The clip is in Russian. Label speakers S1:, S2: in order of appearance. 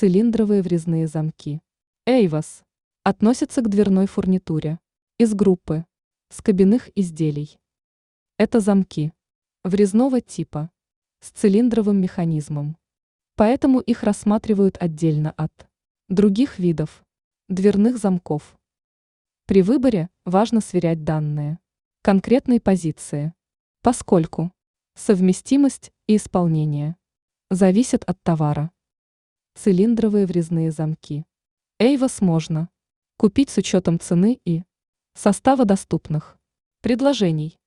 S1: Цилиндровые врезные замки. Эйвас. Относятся к дверной фурнитуре. Из группы скобяных изделий. Это замки врезного типа с цилиндровым механизмом. Поэтому их рассматривают отдельно от других видов дверных замков. При выборе важно сверять данные конкретной позиции, поскольку совместимость и исполнение зависят от товара. Цилиндровые врезные замки. Эйвас можно купить с учетом цены и состава доступных предложений.